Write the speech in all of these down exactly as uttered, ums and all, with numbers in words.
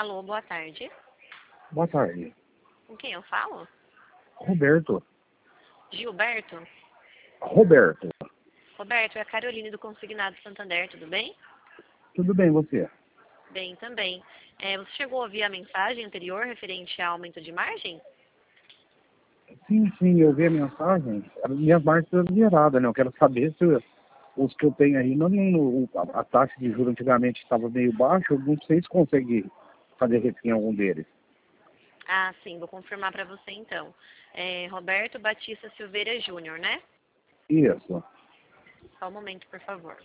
Alô, boa tarde. Boa tarde. Com quem eu falo? Roberto. Gilberto? Roberto. Roberto, é a Caroline do Consignado Santander, tudo bem? Tudo bem, você? Bem também. É, você chegou a ouvir a mensagem anterior referente ao aumento de margem? Sim, sim, eu vi a mensagem. As minhas margens estão zeradas, né? Eu quero saber se os que eu tenho aí, não, não, a, a taxa de juros antigamente estava meio baixa, eu não sei se consegue fazer refém em algum deles. Ah, sim, vou confirmar para você então. É, Roberto Batista Silveira Júnior, né? Isso. Só um momento, por favor.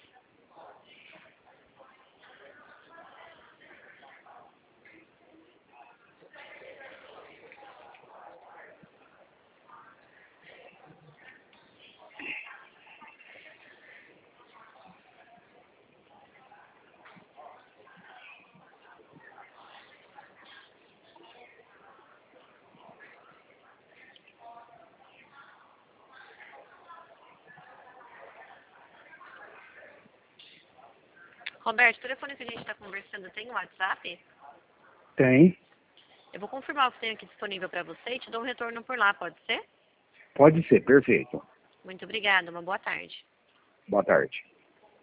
Roberto, o telefone que a gente está conversando tem o WhatsApp? Tem? Eu vou confirmar o que tem aqui disponível para você e te dou um retorno por lá, pode ser? Pode ser, perfeito. Muito obrigada, uma boa tarde. Boa tarde.